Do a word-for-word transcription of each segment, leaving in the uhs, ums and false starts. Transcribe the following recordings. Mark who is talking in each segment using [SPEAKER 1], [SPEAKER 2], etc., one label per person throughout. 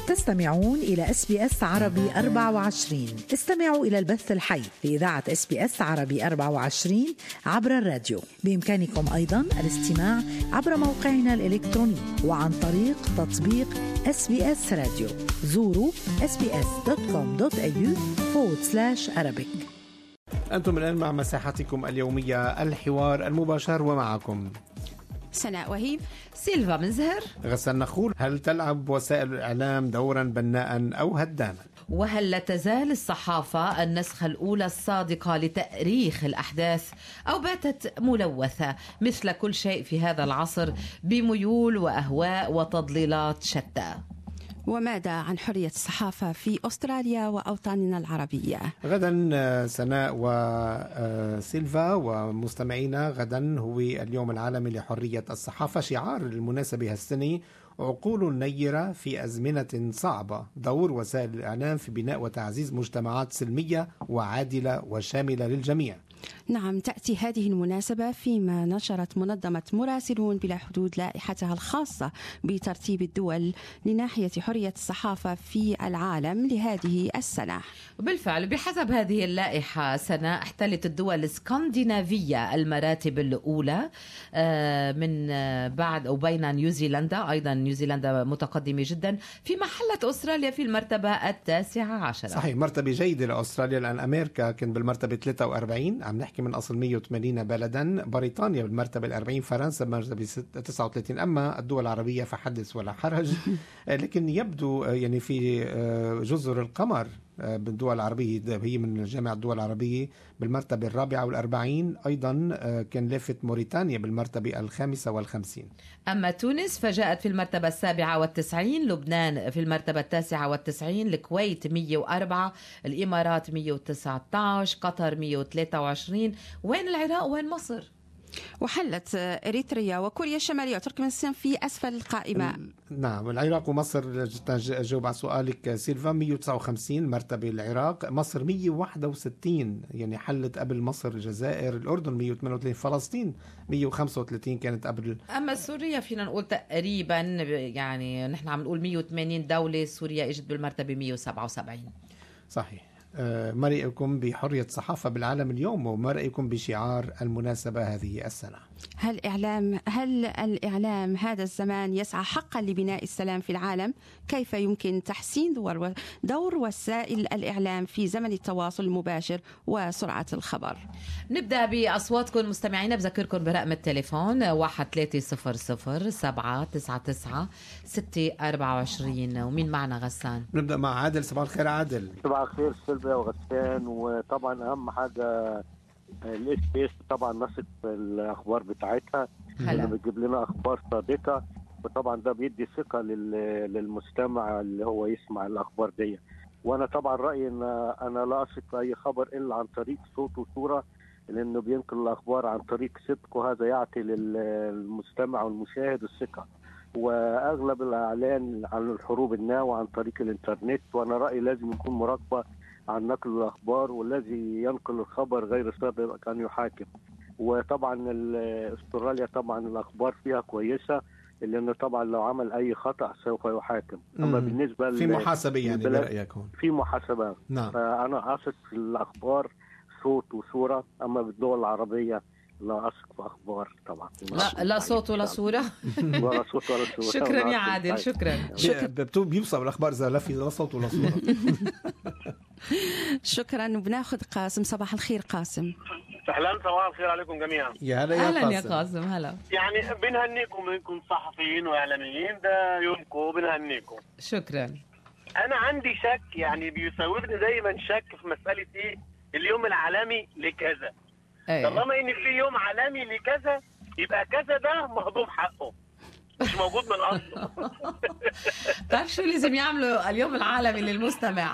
[SPEAKER 1] تستمعون إلى إس بي إس عربي أربعة وعشرين. استمعوا إلى البث الحي لإذاعة إس بي إس عربي أربعة وعشرين عبر الراديو. بإمكانكم أيضا الاستماع عبر موقعنا الإلكتروني وعن طريق تطبيق إس بي إس راديو. زوروا إس بي إس دوت كوم دوت إيه يو فورورد سلاش أرابيك.
[SPEAKER 2] أنتم الآن مع مساحتكم اليومية الحوار المباشر، ومعكم
[SPEAKER 3] سناء وهيب،
[SPEAKER 4] سيلفا مزهر،
[SPEAKER 2] غسان نخول. هل تلعب وسائل الإعلام دورا بناء أو هداما؟
[SPEAKER 4] وهل لا تزال الصحافة النسخة الأولى الصادقة لتأريخ الأحداث أو باتت ملوثة مثل كل شيء في هذا العصر بميول وأهواء وتضليلات شتى؟
[SPEAKER 3] وماذا عن حرية الصحافة في أستراليا وأوطاننا العربية؟
[SPEAKER 2] غدا سناء وسيلفا ومستمعينا، غدا هو اليوم العالمي لحرية الصحافة. شعار المناسبة هالسنة عقول نيرة في أزمنة صعبة، دور وسائل الإعلام في بناء وتعزيز مجتمعات سلمية وعادلة وشاملة للجميع.
[SPEAKER 3] نعم، تأتي هذه المناسبة فيما نشرت منظمة مراسلون بلا حدود لائحتها الخاصة بترتيب الدول لناحية حرية الصحافة في العالم لهذه السنة.
[SPEAKER 4] بالفعل بحسب هذه اللائحة سنة احتلت الدول الاسكندنافية المراتب الأولى من بعد أو بين نيوزيلندا، أيضا نيوزيلندا متقدمة جدا، فيما حلت أستراليا في المرتبة التاسعة عشرة.
[SPEAKER 2] صحيح، مرتبة جيدة لأستراليا، لأن أمريكا كان بالمرتبة ثلاثة وأربعين، عم نحكي من أصل مية وثمانين بلدا، بريطانيا بالمرتبة الأربعين، فرنسا بالمرتبة تسعة وثلاثين. أما الدول العربية فحدث ولا حرج. لكن يبدو يعني في جزر القمر بالدول العربية، هي من جامعة الدول العربية بالمرتبة الرابعة والأربعين. أيضا كان لافت موريتانيا بالمرتبة الخامسة والخمسين.
[SPEAKER 4] أما تونس فجاءت في المرتبة السابعة والتسعين، لبنان في المرتبة التاسعة والتسعين، الكويت مية وأربعة، الإمارات مية وتسعة عشر، قطر مية وثلاثة وعشرين. وين العراق وين مصر؟
[SPEAKER 3] وحلت إريتريا وكوريا الشمالية وتركمانستان في أسفل القائمة.
[SPEAKER 2] نعم، العراق ومصر. جاوب على سؤالك سيلفا، مية وتسعة وخمسين مرتبة العراق، مصر مية وواحد وستين، يعني حلت قبل مصر الجزائر، الأردن مية وثمانية وثلاثين، فلسطين مية وخمسة وثلاثين كانت قبل.
[SPEAKER 4] أما سوريا فينا نقول تقريبا، يعني نحن عم نقول مية وثمانين دولة، سوريا اجت بالمرتبة مية وسبعة وسبعين.
[SPEAKER 2] صحيح. ما رأيكم بحرية الصحافة بالعالم اليوم، وما رأيكم بشعار المناسبة هذه السنة؟
[SPEAKER 3] هل إعلام هل الإعلام هذا الزمان يسعى حقا لبناء السلام في العالم؟ كيف يمكن تحسين دور, دور وسائل الإعلام في زمن التواصل المباشر وسرعة الخبر؟
[SPEAKER 4] نبدأ بأصواتكم مستمعين. بذكركم برقم التليفون واحد ثلاثة صفر صفر سبعة تسعة تسعة ستة أربعة وعشرين. ومين معنا غسان؟
[SPEAKER 2] نبدأ مع عادل. صباح الخير عادل.
[SPEAKER 5] صباح الخير سيلفا وغسان. وطبعا أهم حاجة الاس بي اس طبعا نثق في الاخبار بتاعتها، اللي بتجيب لنا اخبار صادقه، وطبعا ده بيدي ثقه للمستمع اللي هو يسمع الاخبار دي. وانا طبعا رايي ان انا لا اثق في اي خبر الا عن طريق صوت وصوره، لانه بينقل الاخبار عن طريق صدق، وهذا يعطي للمستمع والمشاهد الثقه. واغلب الاعلان عن الحروب الناويه عن طريق الانترنت، وانا رايي لازم يكون مراقبه عن نقل الأخبار، والذي ينقل الخبر غير صادق كان يحاكم. وطبعا استراليا طبعا الأخبار فيها كويسة، لأنه طبعا لو عمل أي خطأ سوف يحاكم. أما بالنسبة
[SPEAKER 2] في محاسبة يعني برأيك هون؟
[SPEAKER 5] في محاسبة.
[SPEAKER 2] نعم.
[SPEAKER 5] فأنا أثق في الأخبار صوت وصورة. أما بالدول العربية لا أثق في أخبار طبعا.
[SPEAKER 4] لا لا صوت ولا صورة.
[SPEAKER 5] ولا صوت ولا صورة.
[SPEAKER 4] شكرا يا عادل، شكرا.
[SPEAKER 2] بيوصل الأخبار إذا لا في لا صوت ولا صورة.
[SPEAKER 3] شكرا. وبناخذ قاسم. صباح الخير قاسم.
[SPEAKER 6] اهلا، صباح الخير عليكم جميعا.
[SPEAKER 2] يا هلا يا
[SPEAKER 4] قاسم.
[SPEAKER 2] اهلا
[SPEAKER 4] يا قاسم. هلا.
[SPEAKER 6] يعني بنهنيكم انكم صحفيين واعلاميين، ده يومكم، بنهنيكم.
[SPEAKER 4] شكرا.
[SPEAKER 6] انا عندي شك، يعني بيساوبني دايما شك في مساله ايه اليوم العالمي لكذا.
[SPEAKER 4] أيه.
[SPEAKER 6] طالما ان في يوم عالمي لكذا يبقى كذا ده مهضوم حقه، مش موجود من اصله.
[SPEAKER 4] تعرف شو لازم يعملوا اليوم العالمي للمستمع؟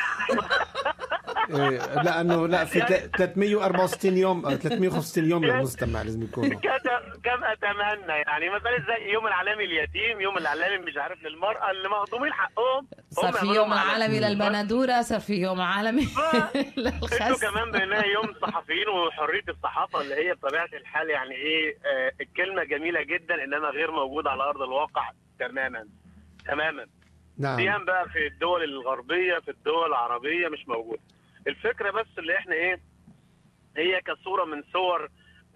[SPEAKER 2] إيه، لانه لا في ثلاثمية وأربعة وستين يوم، ثلاثمية وخمسة وستين يوم للمستمع لازم يكونوا.
[SPEAKER 6] كم اتمنى يعني مثلا زي يوم العالمي اليتيم، يوم العالمي مش عارف للمراه اللي مهضومين حقهم.
[SPEAKER 4] صار في يوم العالمي للبندوره، صار في يوم عالمي للخس.
[SPEAKER 6] انتوا كمان بينها يوم صحفيين وحريه الصحافه، اللي هي بطبيعه الحال يعني ايه آه الكلمه جميله جدا، انما غير موجوده على ارض الواقع تماما تماما.
[SPEAKER 2] نعم.
[SPEAKER 6] سيان بقى في الدول الغربيه، في الدول العربيه مش موجوده. الفكره بس اللي احنا ايه، هي كصوره من صور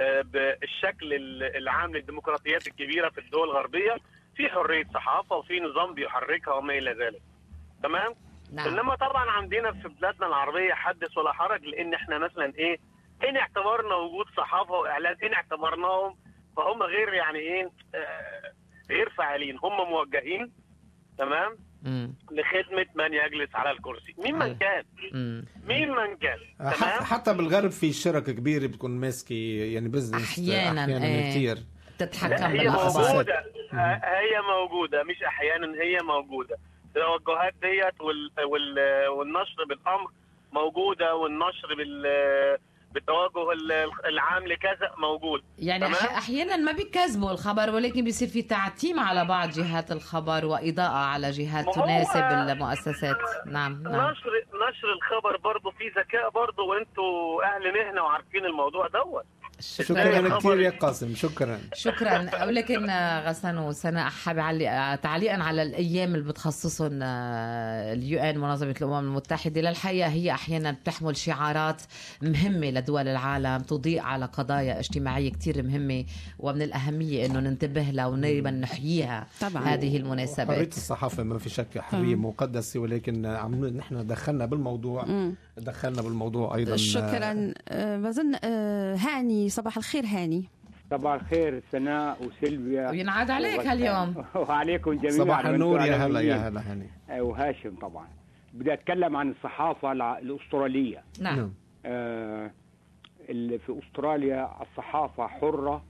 [SPEAKER 6] بالشكل العام للديمقراطيات الكبيره في الدول الغربيه، في حريه صحافه وفي نظام بيحركها وما الى ذلك. تمام؟ نعم. انما طبعا عندنا في بلادنا العربيه حدث ولا حرج، لان احنا مثلا ايه، ان اعتبرنا وجود صحافه واعلام، ان اعتبرناهم فهم غير يعني ايه آه غير فاعلين، هم موجهين تمام مم. لخدمه من يجلس على الكرسي، مين من كان مم. مين من كان. تمام.
[SPEAKER 2] حتى بالغرب في شركه كبيره بتكون ماسكه يعني بزنس
[SPEAKER 4] احيانا, أحياناً ايه. كتير
[SPEAKER 3] تتحكم
[SPEAKER 6] هي موجوده، هي موجوده مش احيانا، هي موجوده. التوجهات ديت وال... وال... والنشر بالامر موجوده، والنشر بال بالتوجه العام لكذا موجود.
[SPEAKER 4] يعني تمام؟ احيانا ما بيكذبوا الخبر، ولكن بيصير في تعتيم على بعض جهات الخبر واضاءه على جهات تناسب المؤسسات. نعم نعم.
[SPEAKER 6] نشر نشر الخبر برضه في ذكاء برضه، وانتوا اهل مهنه وعارفين الموضوع دوت.
[SPEAKER 2] شكرا, شكرا كثير يا قاسم. شكرا
[SPEAKER 4] شكرا. ولكن غسان وسناء حابة أعلق تعليقا على الأيام اللي بتخصصهم اليو ان منظمة الأمم المتحدة. للحقيقة هي أحيانا بتحمل شعارات مهمة لدول العالم، تضيء على قضايا اجتماعية كتير مهمة، ومن الأهمية أنه ننتبه لها ودائما نحييها. طبعا هذه المناسبات.
[SPEAKER 2] حرية الصحافة ما في شك حرية مقدسة، ولكن عم نحن دخلنا بالموضوع م. دخلنا بالموضوع أيضا.
[SPEAKER 3] شكرا. بظن هاني، صباح الخير هاني.
[SPEAKER 7] صباح الخير سناء وسيلفيا،
[SPEAKER 4] وينعاد عليك هاليوم.
[SPEAKER 7] وعليكم جميعا.
[SPEAKER 2] صباح النور. يا هلا يا هلا هاني.
[SPEAKER 7] وهاشم. طبعا بدي أتكلم عن الصحافة الأسترالية.
[SPEAKER 4] نعم.
[SPEAKER 7] آه اللي في أستراليا الصحافة حرة،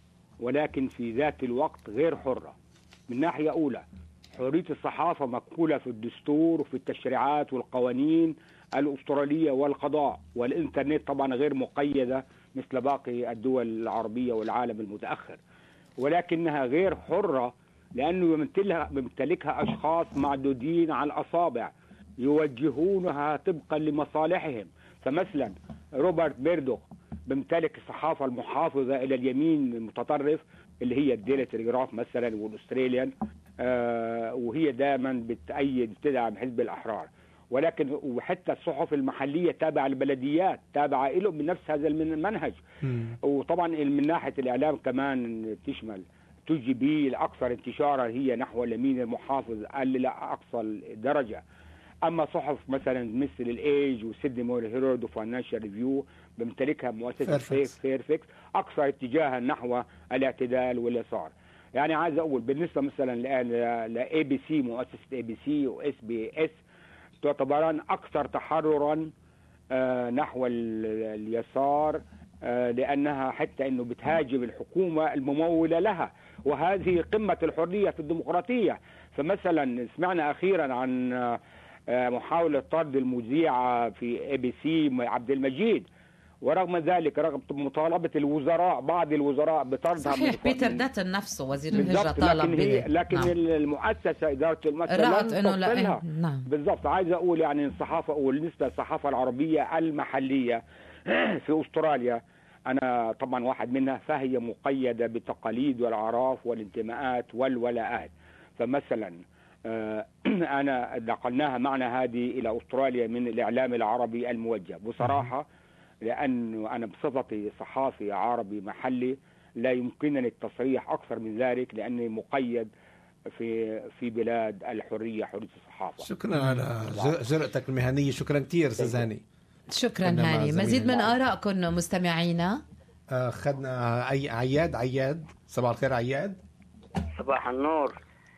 [SPEAKER 7] ولكن في ذات الوقت غير حرة. من ناحية أولى حرية الصحافة مقولة في الدستور وفي التشريعات والقوانين الأسترالية والقضاء، والإنترنت طبعا غير مقيدة مثل باقي الدول العربية والعالم المتأخر، ولكنها غير حرة لأنه يمتلكها أشخاص معدودين على الأصابع يوجهونها طبقا لمصالحهم. فمثلا روبرت بيردوخ بيمتلك الصحافة المحافظة إلى اليمين المتطرف اللي هي الديلي تلغراف مثلا والأستراليان، آه وهي دائما بتأيد بتدعم حزب الأحرار. ولكن وحتى الصحف المحلية تابعة للبلديات تابعة له من نفس هذا المنهج. م. وطبعا من ناحية الإعلام كمان تشمل تو جي بي الأكثر انتشارا هي نحو اليمين المحافظ إلى أقصى درجة. أما صحف مثلا مثل الإيج وسيدني مورنينج هيرالد وفاينانشال ريفيو بمتلكها مؤسسة فيرفيكس أكثر اتجاها نحو الاعتدال واليسار. يعني عايز أقول بالنسبة مثلا الآن لإي بي سي، مؤسسة إي بي سي وإس بي إس تعتبران أكثر تحررا آه نحو اليسار، آه لأنها حتى أنه بتهاجم الحكومة الممولة لها، وهذه قمة الحرية في الديمقراطية. فمثلا سمعنا أخيرا عن آه محاولة طرد المذيعة في اي بي سي عبد المجيد، ورغم ذلك رغم مطالبة الوزراء بعض الوزراء بطردها.
[SPEAKER 4] صحيح، بيتر داتن نفسه وزير الهجرة طالب
[SPEAKER 7] بذلك، لكن نعم. المؤسسة إدارة المؤسسة
[SPEAKER 4] رأت إنه لا.
[SPEAKER 7] نعم. بالضبط. عايز أقول يعني الصحافة والنسبة للصحافة العربية المحلية في أستراليا، أنا طبعا واحد منها، فهي مقيدة بالتقاليد والأعراف والانتماءات والولاءات. فمثلا أنا نقلناها معنا هذه إلى أستراليا من الإعلام العربي الموجه بصراحة، لأنه أنا بصفتي صحافي عربي محلي لا يمكنني التصريح أكثر من ذلك، لأني مقيد في في بلاد الحرية، حرية الصحافة.
[SPEAKER 2] شكرا على جرأتك المهنية. شكرا كثير أستاذ هاني.
[SPEAKER 4] شكرا هاني. مزيد من آرائكم مستمعينا.
[SPEAKER 2] أخذنا أي عياد. عياد صباح الخير. عياد
[SPEAKER 8] صباح النور.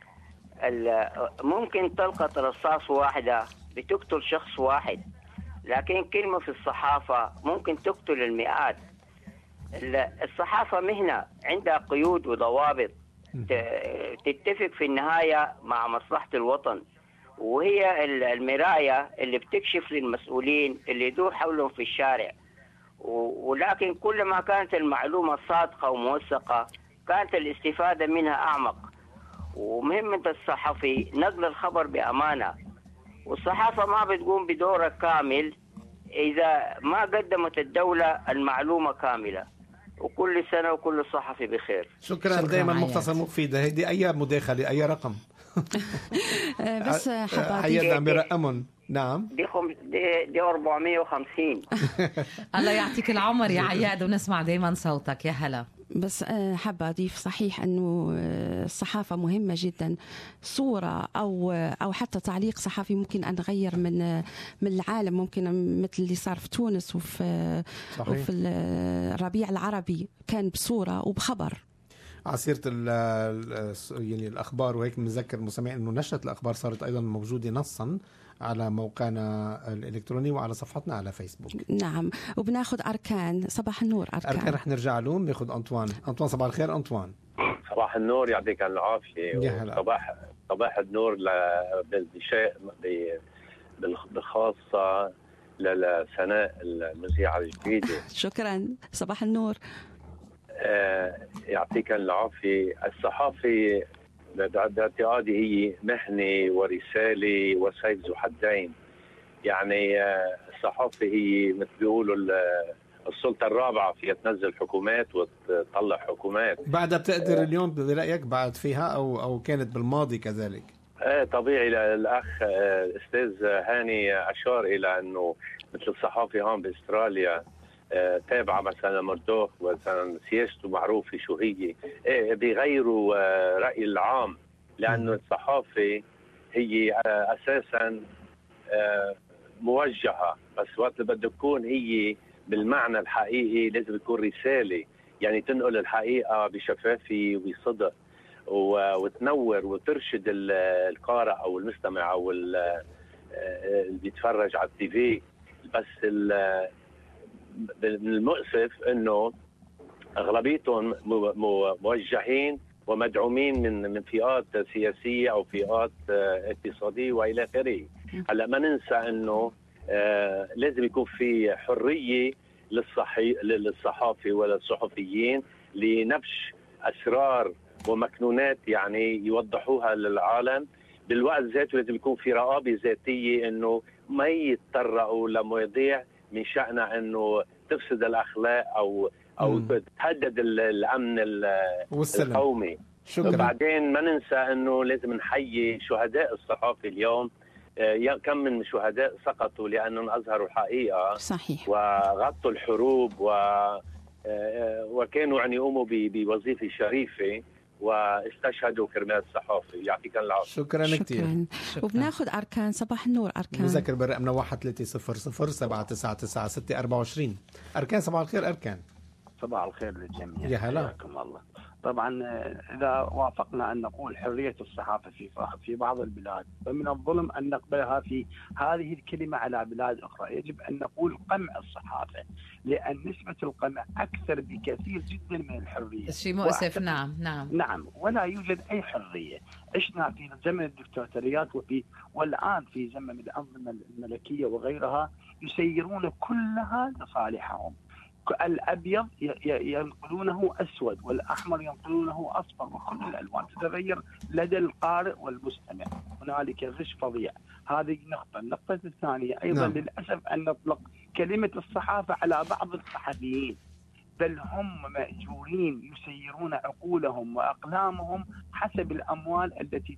[SPEAKER 8] ممكن طلقة رصاص واحدة بتقتل شخص واحد، لكن كلمة في الصحافة ممكن تقتل المئات. الصحافة مهنة عندها قيود وضوابط تتفق في النهاية مع مصلحة الوطن، وهي المراية اللي بتكشف للمسؤولين اللي يدور حولهم في الشارع. ولكن كلما كانت المعلومة صادقة وموثقة كانت الاستفادة منها أعمق. ومهمة الصحفي نقل الخبر بأمانة، والصحافة ما بتقوم بدورها كامل إذا ما قدمت الدولة المعلومة كاملة. وكل سنة وكل صحفي بخير.
[SPEAKER 2] شكرا, شكرا دائما مختصر مفيدة. هذه أي مداخلة أي رقم؟
[SPEAKER 3] بس حابة
[SPEAKER 2] حياتنا عم يرقمهم. نعم
[SPEAKER 8] دي خم... دي, دي أربعمية وخمسين.
[SPEAKER 4] الله يعطيك العمر يا عياد ونسمع دايما صوتك. يا هلا.
[SPEAKER 3] بس حابة أضيف صحيح أنه الصحافة مهمة جدا. صورة أو أو حتى تعليق صحفي ممكن أن نغير من من العالم، ممكن مثل اللي صار في تونس وفي صحيح. وفي الربيع العربي كان بصورة وبخبر.
[SPEAKER 2] عسيرة يعني الأخبار وهيك بنذكر المستمعين إنه نشرة الأخبار صارت أيضا موجودة نصا على موقعنا الإلكتروني وعلى صفحتنا على فيسبوك.
[SPEAKER 3] نعم، وبناخذ أركان. صباح النور أركان.
[SPEAKER 2] أركان رح نرجع لهم. ناخذ أنطوان. أنطوان صباح الخير. أنطوان
[SPEAKER 9] صباح النور، يعطيك العافية. صباح صباح النور بشيء بالخاصة لسناء المذيعة الجديدة.
[SPEAKER 3] شكرا. صباح النور.
[SPEAKER 9] آه يعطيك العافية. الصحافة باعتقادي هي مهنة ورسالة وسيف ذو حدين. يعني آه الصحافة هي مثل بيقولوا السلطة الرابعة، فيها تنزل حكومات وتطلع حكومات.
[SPEAKER 2] بعدها بتقدر اليوم برأيك بعد فيها أو أو كانت بالماضي كذلك؟
[SPEAKER 9] ايه طبيعي. الأخ الأستاذ هاني أشار إلى أنه مثل الصحافة هون بأستراليا تابعة مثلا مردوخ مثلا سياسته معروفة شو هي، ايه بيغيروا رأي العام، لأنه الصحافة هي أساسا موجهة، بس وقت اللي بده تكون هي بالمعنى الحقيقي لازم تكون رسالة، يعني تنقل الحقيقة بشفافية وبصدق وتنور وترشد القارئ أو المستمع أو اللي بيتفرج على التي في. بس المؤسف انه اغلبيتهم موجهين ومدعومين من من فئات سياسيه او فئات اقتصاديه والى اخره. هلا ما ننسى انه آه لازم يكون في حريه للصحي للصحافه وللصحفيين لنبش اسرار ومكنونات يعني يوضحوها للعالم. بالوقت ذاته لازم يكون في رقابه ذاتيه انه ما يتطرقوا لمواضيع من شأنها انه تفسد الاخلاق او او مم. تهدد الامن القومي.
[SPEAKER 2] شكرا.
[SPEAKER 9] وبعدين ما ننسى انه لازم نحيي شهداء الصحافه اليوم. كم من شهداء سقطوا لانهم اظهروا الحقيقه.
[SPEAKER 3] صحيح.
[SPEAKER 9] وغطوا الحروب و وكانوا يعني يقوموا بوظيفه شريفه واستشهدوا كرمال الصحافة. يعطيك العافية.
[SPEAKER 2] شكرا, شكرا كثير.
[SPEAKER 3] وبناخذ أركان. صباح النور أركان.
[SPEAKER 2] نذكر برقمنا واحد ثلاثة صفر صفر سبعة تسعة تسعة ستة أربعة وعشرين. أركان صباح الخير. أركان
[SPEAKER 10] صباح الخير للجميع.
[SPEAKER 2] يا هلا.
[SPEAKER 10] حياكم الله. طبعا إذا وافقنا أن نقول حرية الصحافة في في بعض البلاد، فمن الظلم أن نقبلها في هذه الكلمة على بلاد أخرى. يجب أن نقول قمع الصحافة، لأن نسبة القمع أكثر بكثير جدا من الحرية.
[SPEAKER 4] شيء مؤسف. نعم نعم
[SPEAKER 10] نعم ولا يوجد أي حرية. عشنا في زمن الدكتاتوريات وفي والآن في زمن الأنظمة الملكية وغيرها يسيرون كلها لصالحهم. الأبيض ينقلونه أسود والأحمر ينقلونه أصفر، وكل الألوان تتغير لدى القارئ والمستمع. هنالك غش فظيع. هذه نقطة. النقطة الثانية أيضا نعم. للأسف أن نطلق كلمة الصحافة على بعض الصحفيين، بل هم مأجورين يسيرون عقولهم وأقلامهم حسب الأموال التي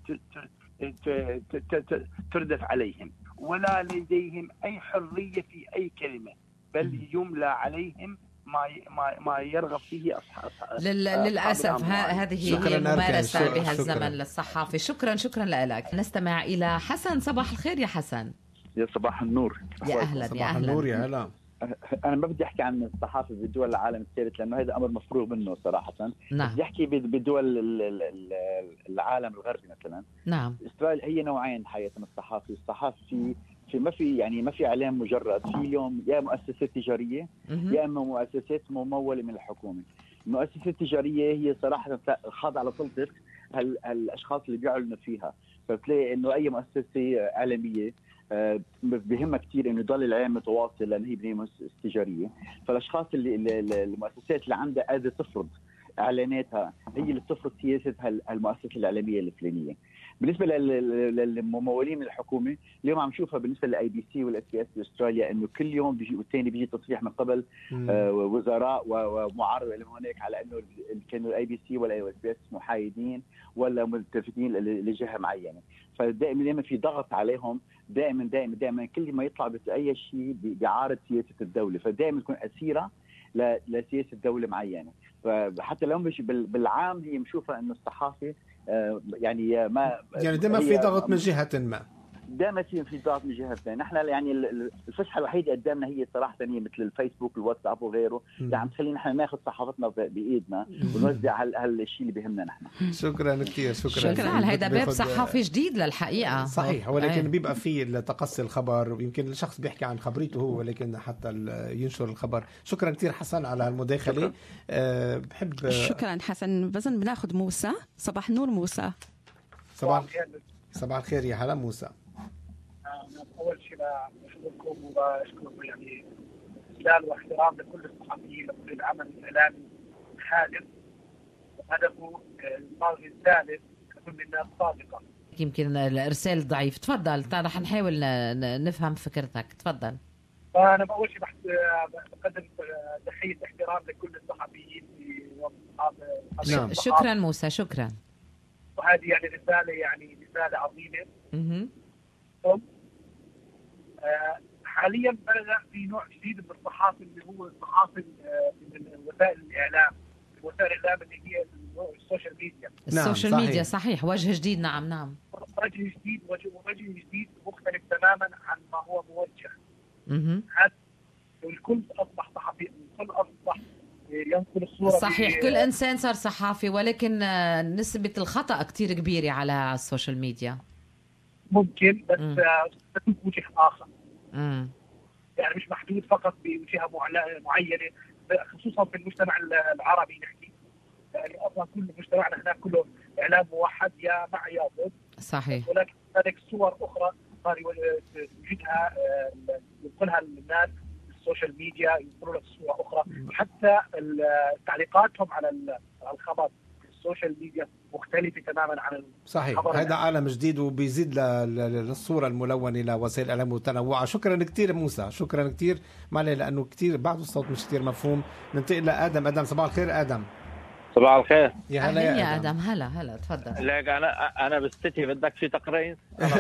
[SPEAKER 10] تردف عليهم، ولا لديهم أي حرية في أي كلمة، بل يملى عليهم ما ما ما يرغب فيه أصحاب.
[SPEAKER 4] للأسف هذه هي الممارسة بها الزمن للصحافة. شكرا شكرا لك. نستمع إلى حسن. صباح الخير يا حسن.
[SPEAKER 11] يا صباح النور.
[SPEAKER 4] يا أهلا.
[SPEAKER 2] صباح
[SPEAKER 4] يا أهلا.
[SPEAKER 2] النور. يا هلا.
[SPEAKER 11] أنا ما بدي أحكي عن الصحافة بدول العالم الثالث لأنه هذا أمر مفروغ منه صراحة.
[SPEAKER 4] نعم.
[SPEAKER 11] بدي أحكي بدول العالم الغربي مثلا.
[SPEAKER 4] نعم.
[SPEAKER 11] إسرائيل هي نوعين حقيقة من الصحافة. الصحافة في في ما في يعني ما في إعلام مجرد. في اليوم يا مؤسسات تجارية يا إما مؤسسات ممولة من الحكومة. المؤسسات التجارية هي صراحة خاضعة لسلطة الأشخاص اللي بيعلنوا فيها، فبتلاقي إنه أي مؤسسة إعلامية بهمها كثير إنه يضل الإعلام متواصل لأن هي مؤسسة تجارية. فالأشخاص اللي المؤسسات اللي عندها قادرة تفرض إعلاناتها هي اللي بتفرض سياسة المؤسسة الإعلامية الفلانية. بالنسبه للممولين من الحكومه اليوم عم نشوفها بالنسبه للاي بي سي والاس بي اس باستراليا انه كل يوم بيجي والثاني بيجي تصريح من قبل آه وزراء ومعارضه لهم هناك على انه كانوا الاي بي سي ولا الاس بي اس محايدين ولا ملتفتين لجهه معينه. فدائما دائما في ضغط عليهم، دائما دائما دائما كل ما يطلع باي شيء بيعارض سياسه الدوله، فدائما تكون اسيره لسياسه دوله معينه. فحتى لو مش بالعام هي مشوفه انه الصحافه يعني ما
[SPEAKER 2] يعني دائما في ضغط من جهه ما،
[SPEAKER 11] دائما في في ضغط من جهه ثانيه. نحن يعني الفسحه الوحيده قدامنا هي صراحه هي مثل الفيسبوك والواتساب وغيره اللي عم تخلينا نحن ناخذ صحافتنا بايدنا ونوزع هالشيء اللي بهمنا نحن.
[SPEAKER 2] شكرا كثير.
[SPEAKER 4] شكرا, شكرا. هذا باب صحافي جديد للحقيقه.
[SPEAKER 2] صحيح، ولكن بيبقى في تقصي الخبر ويمكن الشخص بيحكي عن خبريته هو ولكن حتى ينشر الخبر. شكرا كثير حسن على المداخله. أه بحب
[SPEAKER 3] شكرا حسن. بزن بناخذ موسى. صباح النور موسى.
[SPEAKER 2] صباح صباح الخير يا هلا موسى.
[SPEAKER 12] أول شيء بشكركم وبشكركم يعني إجلال واحترام لكل الصحفيين وكل العمل الإعلامي الحادث وهدفه الماضي الثالث كل الناس صادقة.
[SPEAKER 4] يمكن الإرسال ضعيف. تفضل رح نحاول نفهم فكرتك. تفضل.
[SPEAKER 12] فأنا بأول شيء بقدم تحية احترام لكل الصحفيين في
[SPEAKER 4] نعم. شكرا موسى. شكرا.
[SPEAKER 12] وهذه يعني رسالة يعني رسالة عظيمة.
[SPEAKER 4] اها.
[SPEAKER 12] آه حاليا بدأ في نوع جديد من الصحافة اللي هو الصحافة من وسائل الإعلام، وسائل الإعلام اللي هي السوشيال ميديا.
[SPEAKER 4] السوشيال نعم. ميديا صحيح وجه جديد. نعم نعم
[SPEAKER 12] وجه جديد وجه, وجه جديد مختلف تماما عن ما هو موجه.
[SPEAKER 4] اها.
[SPEAKER 12] هذا الكل أصبح صحفي، الكل أصبح ينقل الصورة.
[SPEAKER 4] صحيح كل إنسان صار صحافي، ولكن نسبة الخطأ كتير كبيرة على السوشيال ميديا.
[SPEAKER 12] ممكن بس تكون بوجه آخر.
[SPEAKER 4] مم.
[SPEAKER 12] يعني مش محدود فقط بوجهة معينة، خصوصا في المجتمع العربي نحكي. يعني أصلا كل مجتمعنا هناك كله إعلام موحد يا مع يا ضد.
[SPEAKER 4] صحيح.
[SPEAKER 12] ولكن هناك صور أخرى صار يوجدها ينقلها للناس السوشيال ميديا، ينقلوا لك صورة أخرى. حتى تعليقاتهم على الخبر السوشيال ميديا مختلفة تماما عن
[SPEAKER 2] صحيح. هذا عالم جديد وبيزيد للصورة الملونة لوسائل الإعلام متنوعة. شكرا كثير موسى. شكرا كثير معلي لأنه كثير بعض الصوت مش كثير مفهوم. ننتقل لآدم. آدم صباح الخير. آدم
[SPEAKER 13] صباح الخير.
[SPEAKER 2] يا هلا يا,
[SPEAKER 4] يا آدم. هلا هلا تفضل.
[SPEAKER 13] لك أنا أنا بستتي بدك في تقرين.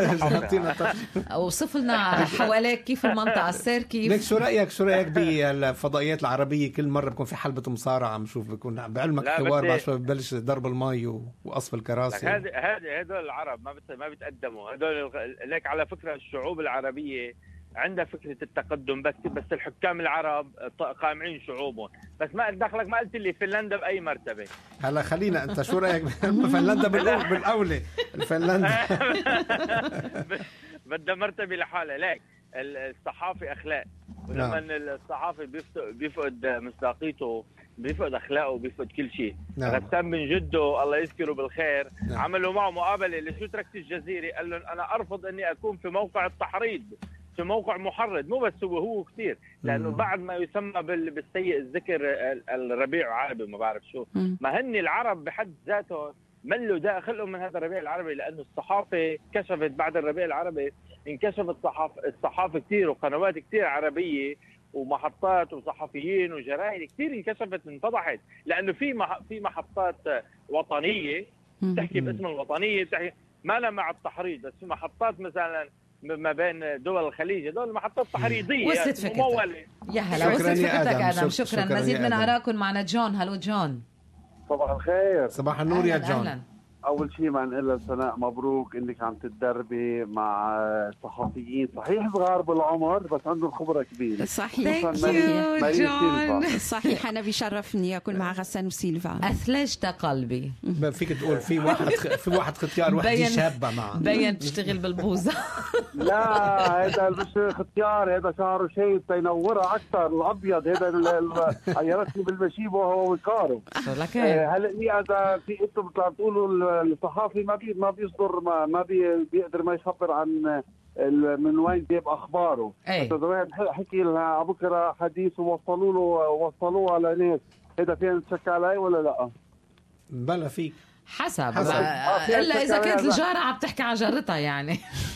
[SPEAKER 4] أوصف لنا حواليك كيف المنطقة السير كيف.
[SPEAKER 2] لك شو رأيك شو رأيك بالفضائيات العربية؟ كل مرة بكون في حلبة مصارعة عم شوف بيكون بعلمك حوار بعد شوي ببلش ضرب المي وقصف الكراسي.
[SPEAKER 13] هذه هذه هذول العرب ما بت ما بيتقدموا هذول. لك على فكرة الشعوب العربية عندها فكرة التقدم بس بس الحكام العرب قامعين شعوبهم. بس ما دخلك ما قلت لي فنلندا بأي مرتبة.
[SPEAKER 2] هلا خلينا أنت شو رأيك فنلندا بالأول بالأولى فنلندا
[SPEAKER 13] بدها مرتبة لحالها. لك الصحافي أخلاق، ولما الصحافي بيفقد مصداقيته بيفقد أخلاقه بيفقد كل شيء. غسان بن جده الله يذكره بالخير نعم. عملوا معه مقابلة لشو تركت الجزيرة، قال لهم أنا أرفض أني أكون في موقع التحريض، في موقع محرض. مو بس هو هو كتير لأنه مم. بعد ما يسمى بالسيء الذكر الربيع العربي ما بعرف شو مم. ما هن العرب بحد ذاته ملوا داخلهم من هذا الربيع العربي، لأنه الصحافة كشفت بعد الربيع العربي انكشفت صحافة الصحافة كتير وقنوات كتير عربية ومحطات وصحفيين وجرائد كتير انكشفت انفضحت، لأنه في مح... في محطات وطنية تحكي باسم الوطنية بتحكي ما لها مع التحريض، بس في محطات مثلا ما بين دول الخليج هذول محطات تحريضيه
[SPEAKER 4] وصلت فكرتك. يا هلا وصلت فكرتك آدم. شكرا, شكرا مزيد من آرائكم معنا جون. هلو جون.
[SPEAKER 14] صباح الخير.
[SPEAKER 2] صباح النور يا جون.
[SPEAKER 4] أهلاً.
[SPEAKER 14] اول شيء ما نقول لسناء مبروك انك عم تتدربي مع صحفيين صحيح صغار بالعمر بس عندهم خبره كبيره.
[SPEAKER 3] صحيح
[SPEAKER 14] جون.
[SPEAKER 3] صحيح انا بيشرفني اكون مع غسان وسيلفا.
[SPEAKER 4] اثلجت قلبي.
[SPEAKER 2] فيك تقول في واحد في واحد ختيار وحده شابه معه
[SPEAKER 4] بين تشتغل بالبوزه.
[SPEAKER 14] لا هذا مش ختيار، هذا شعره شيء تينورها اكثر. الابيض هذا عيرتني بالمشيب وهو وقاره. هلا اذا في انتم بتقولوا الصحافي ما بي ما بيصدر ما, ما بي بيقدر ما يخبر عن من وين جايب اخباره. اذا واحد حكي لها بكره حديث ووصلوا له وصلوها لناس، هذا فين نشك عليه ولا لا؟
[SPEAKER 2] بلا فيك
[SPEAKER 4] حسب,
[SPEAKER 2] حسب.
[SPEAKER 4] آه الا اذا كانت الجاره عم تحكي عن جارتها يعني.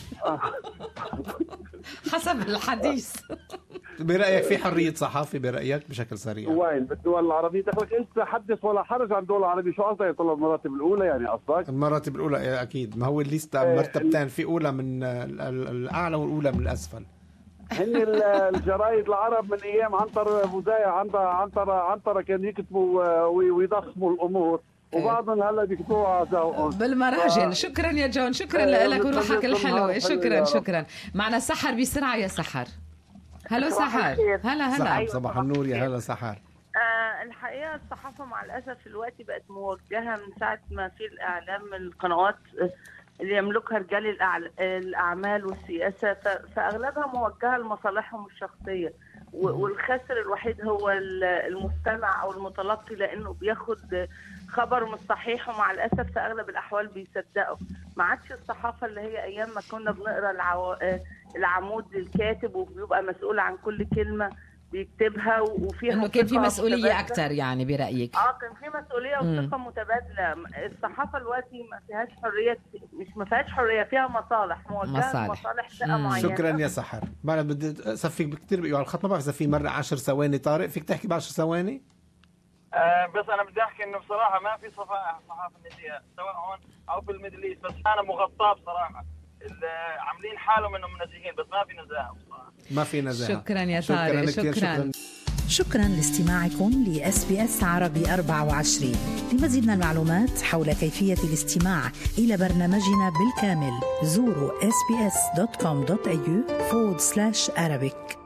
[SPEAKER 4] حسب الحديث.
[SPEAKER 2] برأيك في حرية صحافة برأيك بشكل سريع؟
[SPEAKER 14] وين بالدول العربية؟ دخلك انت حدث ولا حرج عن الدول العربية. شو قصدك يطلب المراتب الأولى يعني قصدك؟
[SPEAKER 2] المراتب الأولى أكيد. ما هو الليستة مرتبتين، في أولى من الأعلى والأولى من الأسفل.
[SPEAKER 14] هن الجرايد العرب من أيام عنتر بوزايا عنتر عنتر عنتر كان يكتبوا ويضخموا الأمور، وبعضهم هلا بيكتبوها
[SPEAKER 4] بالمراجل. ف... شكرا يا جون، شكرا آه لك وروحك الحلوة. شكرا شكرا. معنا سحر بسرعة يا سحر. هلو سحر. هلا هلا.
[SPEAKER 2] أيوة صباح النور يا هلا سحر.
[SPEAKER 15] آه الحقيقة الصحافة مع الأسف الوقت بقت موجهة من ساعة ما في الإعلام من القنوات اللي يملكها رجال الأعمال والسياسة، فأغلبها موجهة لمصالحهم الشخصية، والخاسر الوحيد هو المستمع أو المتلقي، لأنه بياخد خبر مش صحيح ومع الأسف في أغلب الأحوال بيصدقه. ما عادش الصحافة اللي هي أيام ما كنا بنقرأ العو... العمود للكاتب وبيبقى مسؤول عن كل كلمة بيكتبها وفيها
[SPEAKER 4] انه كان في مسؤوليه اكثر يعني برايك.
[SPEAKER 15] اه كان في مسؤوليه وثقه متبادله. الصحافه دلوقتي ما فيهاش حريه، مش ما فيهاش حريه، فيها مصالح موجهه لمصالح فئه معينه.
[SPEAKER 2] شكرا يا سحر. ما بدي اصفيك كثير بيقعد على الخط، ما بعرف اذا في مره عشر ثواني. طارق فيك تحكي ب عشر ثواني؟
[SPEAKER 13] آه بس انا بدي احكي انه بصراحه ما في صفاء صحافه النساء سواء هون او في الميدل ايست، بس انا مغطاه بصراحه. عاملين حالهم انهم منزهين بس ما في نزاهه بصراحه.
[SPEAKER 2] ما في نزاهه.
[SPEAKER 4] شكرا يا طارق. شكرا, شكرا.
[SPEAKER 1] شكرا لاستماعكم لإس بي إس عربي أربعة وعشرين. لمزيد من المعلومات حول كيفية الاستماع إلى برنامجنا بالكامل زوروا إس بي إس دوت كوم دوت إيه يو forward slash Arabic.